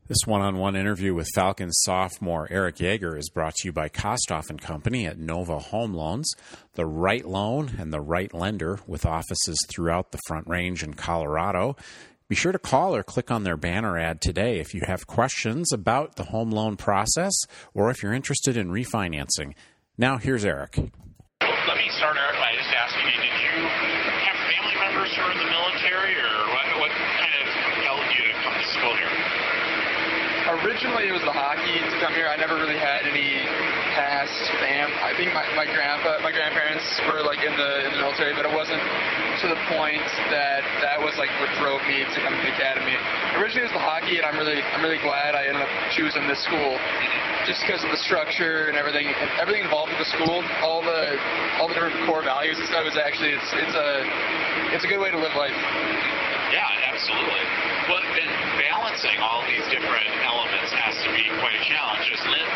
This one-on-one interview with Falcons sophomore Eric Yeager is brought to you by Kostoff & Company at Nova Home Loans, the right loan and the right lender with offices throughout the Front Range in Colorado. Be sure to call or click on their banner ad today if you have questions about the home loan process or if you're interested in refinancing. Now, here's Eric. Let me start out by just asking you, did you have family members who were in the military, or what kind of compelled you to come to school here? Originally, it was the hockey to come here. I never really had any past fam. I think my grandparents were like in the military, but it wasn't to the point that was like what drove me to come to the academy. Originally, it was the hockey, and I'm really glad I ended up choosing this school, just because of the structure and everything involved with the school, all the different core values and stuff. It's a good way to live life. Yeah, absolutely. Well, and balancing all these different elements has to be quite a challenge, isn't it?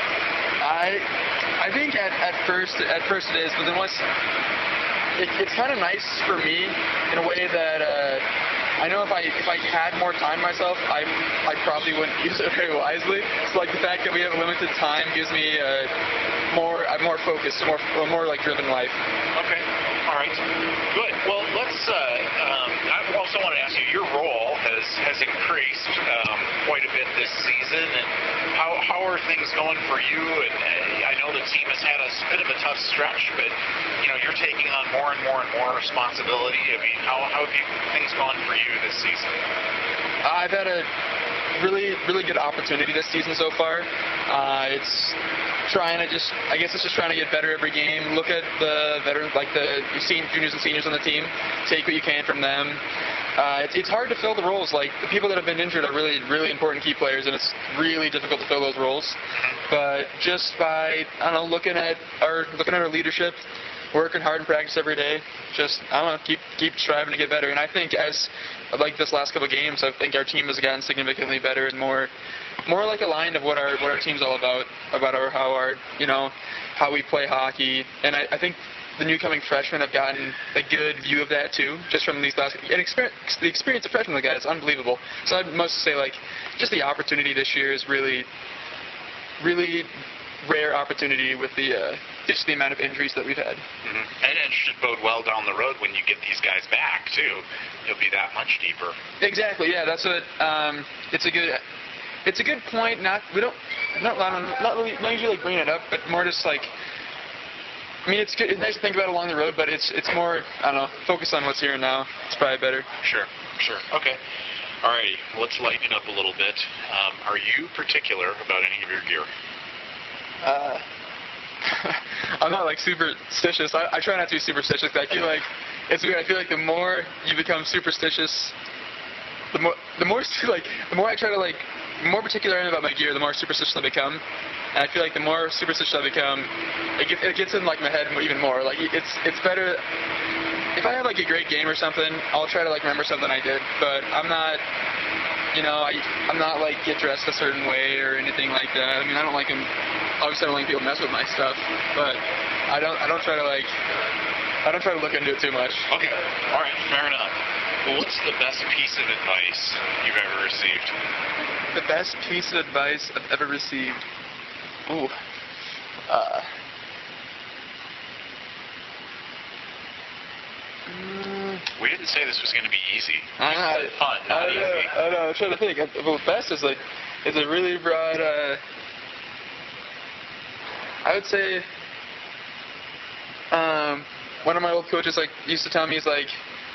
I think at first it is, but then once it's kind of nice for me in a way that I know if I had more time myself, I probably wouldn't use it very wisely. So like the fact that we have a limited time gives me more focus, more like driven life. Okay. All right. Good. Well, let's. I also want to ask you. Your role has increased quite a bit this season, and how are things going for you? And I know the team has had a bit of a tough stretch, but you're taking on more and more responsibility. I mean, how have things gone for you this season? I've had a really good opportunity this season so far. It's trying to trying to get better every game. Look at the veterans, like the juniors and seniors on the team. Take what you can from them. It's hard to fill the roles. Like the people that have been injured are really important key players, and it's really difficult to fill those roles. But just by looking at our leadership, working hard in practice every day, keep striving to get better. And I think as like this last couple of games, I think our team has gotten significantly better and more like aligned of what our team's all about how we play hockey. And I think the new coming freshmen have gotten a good view of that too, just from these last the experience of freshmen like that is unbelievable. So I must say, like, just the opportunity this year is really rare opportunity with just the amount of injuries that we've had. Mm-hmm. And it should bode well down the road when you get these guys back too. You'll be that much deeper. Exactly. Yeah, that's what. It's a good point. Not usually like bringing it up, but more just like. I mean, it's good. It's nice to think about along the road, but it's more, focus on what's here and now. It's probably better. Sure. Okay. All righty. Let's lighten it up a little bit. Are you particular about any of your gear? I'm not like superstitious. I try not to be superstitious. I feel like it's weird. I feel like the more you become superstitious, the more I try to the more particular I am about my gear, the more superstitious I become. And I feel like the more superstitious I become, it gets in like my head even more. Like it's better if I have like a great game or something, I'll try to like remember something I did. But I'm not, I'm not like get dressed a certain way or anything like that. I mean, I don't like obviously I don't like people mess with my stuff, but I don't try to look into it too much. Okay. All right. Fair enough. Well, what's the best piece of advice you've ever received? The best piece of advice I've ever received. Ooh. We didn't say this was going to be easy. I said fun, not easy. I know. I'm trying to think. Well, best is it's a really broad. I would say. One of my old coaches used to tell me, he's like,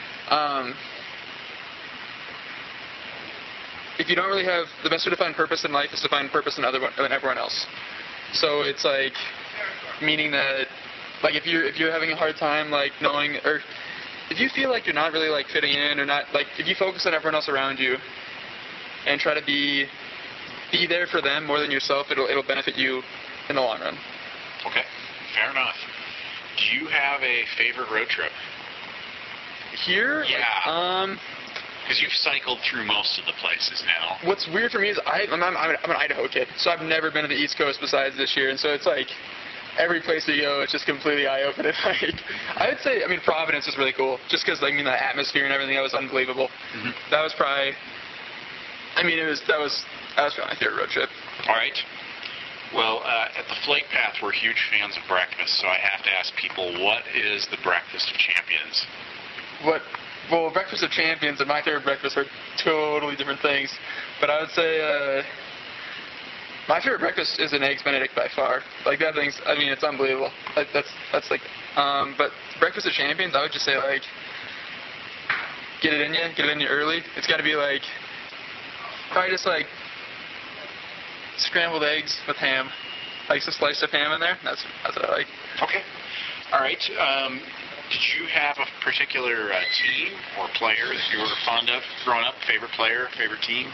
if you don't really have the best way to find purpose in life is to find purpose in everyone else. So it's like meaning that like if you're having a hard time like knowing, or if you feel like you're not really like fitting in or not, like if you focus on everyone else around you and try to be there for them more than yourself, it'll benefit you in the long run. Okay, fair enough. Do you have a favorite road trip? Here? Yeah. Because you've cycled through most of the places now. What's weird for me is I'm an Idaho kid, so I've never been to the East Coast besides this year, and so it's like every place we go, it's just completely eye-opening. I would say, Providence was really cool, just because the atmosphere and everything, that was unbelievable. Mm-hmm. That was probably I mean, that was probably my favorite road trip. All right. Well, at the Flight Path, we're huge fans of breakfast, so I have to ask people, what is the Breakfast of Champions? Well, Breakfast of Champions and my favorite breakfast are totally different things. But I would say my favorite breakfast is an Eggs Benedict by far. Like, that thing's, I mean, it's unbelievable. That's like, but Breakfast of Champions, I would just say, like, get it in you early. It's got to be, like, probably just, like, scrambled eggs with ham. Like, some sliced up ham in there. That's what I like. Okay. All right. Did you have a particular team or player that you were fond of growing up? Favorite player, favorite team?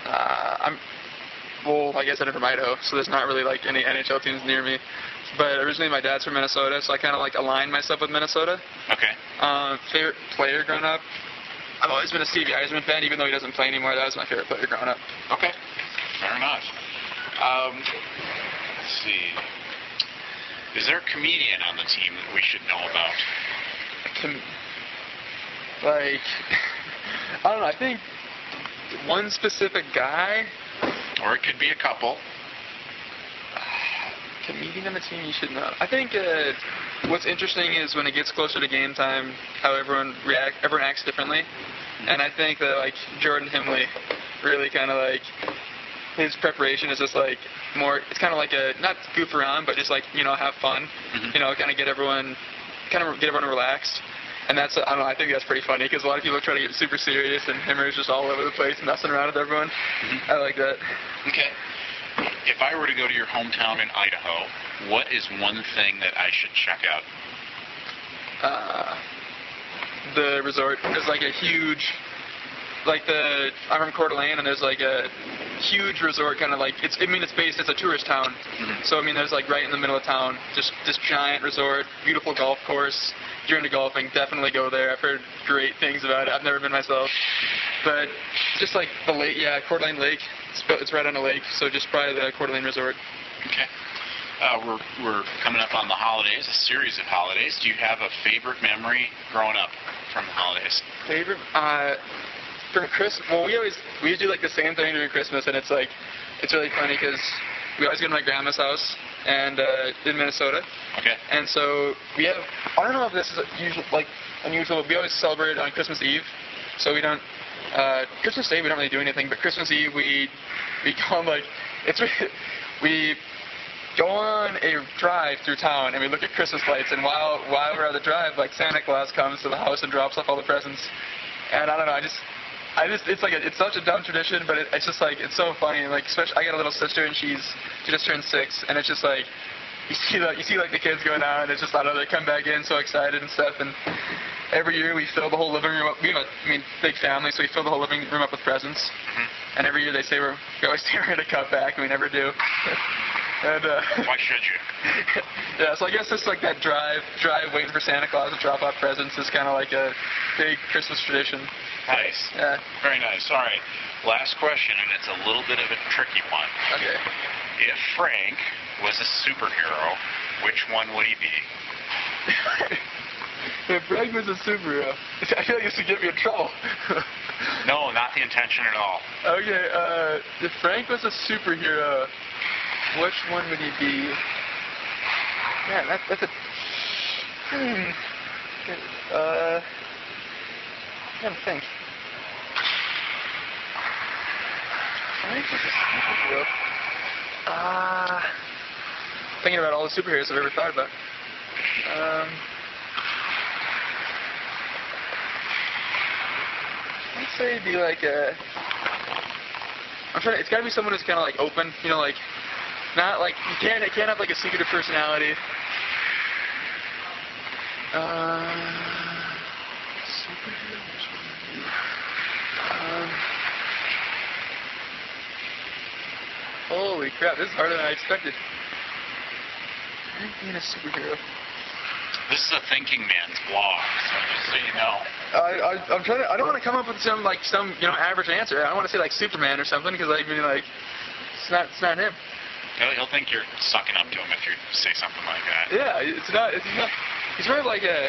Well, I guess I never from Idaho, so there's not really like any NHL teams near me. But originally my dad's from Minnesota, so I kind of like aligned myself with Minnesota. Okay. Favorite player growing up? I've always been a Stevie Yzerman fan, even though he doesn't play anymore. That was my favorite player growing up. Okay. Fair enough. Let's see. Is there a comedian on the team that we should know about? I don't know. I think one specific guy. Or it could be a couple. Comedian on the team you should know. I think what's interesting is when it gets closer to game time, how everyone acts differently. And I think that like Jordan Himley really kind of like his preparation is just like more. It's kind of like a not goof around, but just like have fun. Mm-hmm. Kind of get everyone relaxed. And that's, I don't know, I think that's pretty funny because a lot of people try to get super serious and him is just all over the place messing around with everyone. Mm-hmm. I like that. Okay. If I were to go to your hometown in Idaho, what is one thing that I should check out? The resort. There's like a huge, I'm from Coeur d'Alene and there's like a huge resort kind of like, it's a tourist town. Mm-hmm. So, there's like right in the middle of town, just this giant resort, beautiful golf course. If you're into golfing, definitely go there. I've heard great things about it. I've never been myself. But just like the lake, Coeur d'Alene Lake, it's right on a lake, so just probably the Coeur d'Alene Resort. Okay. We're coming up on the holidays, a series of holidays. Do you have a favorite memory growing up from the holidays? Favorite? From Christmas, well, we do like the same thing during Christmas, and it's really funny because we always go to my grandma's house and in Minnesota. Okay. And so we have, I don't know if this is unusual, but we always celebrate on Christmas Eve. So we don't, Christmas Day we don't really do anything, but Christmas Eve we go we go on a drive through town and we look at Christmas lights, and while we're on the drive, like Santa Claus comes to the house and drops off all the presents. And I don't know, it's such a dumb tradition, but it's just like, it's so funny. Like, especially, I got a little sister and she just turned 6, and it's just like, you see like the kids going out, and it's just, I don't know, they come back in so excited and stuff, and every year we fill the whole living room up. We have big family, so we fill the whole living room up with presents. Mm-hmm. And every year they say we always say we're going to cut back, and we never do. And why should you? Yeah, so I guess it's like that drive waiting for Santa Claus to drop off presents is kind of like a big Christmas tradition. Nice. Yeah. Very nice. All right. Last question, and it's a little bit of a tricky one. Okay. If Frank was a superhero, which one would he be? If Frank was a superhero, I feel like this would get me in trouble. No, not the intention at all. Okay. If Frank was a superhero, which one would he be? Man, that's a. I gotta think. Frank was a superhero. Thinking about all the superheroes I've ever thought about. I'd say it'd be like a. It's gotta be someone who's kind of like open, like. Not like it can't have like a secretive personality. Holy crap! This is harder than I expected. Being a superhero. This is a thinking man's blog, so just so you know. I'm trying to. I don't want to come up with some average answer. I don't want to say like Superman or something because it's not him. He'll think you're sucking up to him if you say something like that. Yeah, it's not. He's sort of like a.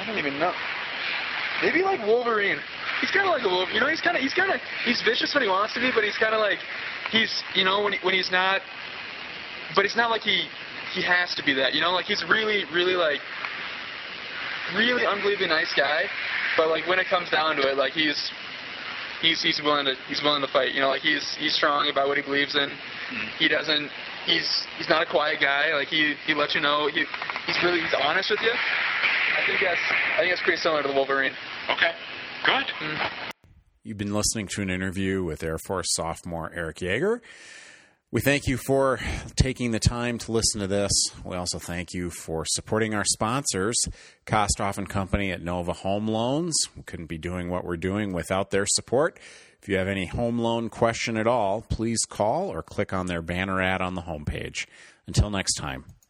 I don't even know. Maybe like Wolverine. He's kind of like a Wolverine. You know, he's vicious when he wants to be, but he's kind of like, when he's not, but it's not like he has to be that. You know, like he's really, really like, really unbelievably nice guy, but like when it comes down to it, like he's willing to fight. You know, like he's strong about what he believes in. He's not a quiet guy. Like he lets you know he's honest with you. I think that's pretty similar to the Wolverine. Okay, good. You've been listening to an interview with Air Force sophomore Eric Yeager. We thank you for taking the time to listen to this. We also thank you for supporting our sponsors, Kostoff & Company at Nova Home Loans. We couldn't be doing what we're doing without their support. If you have any home loan question at all, please call or click on their banner ad on the homepage. Until next time.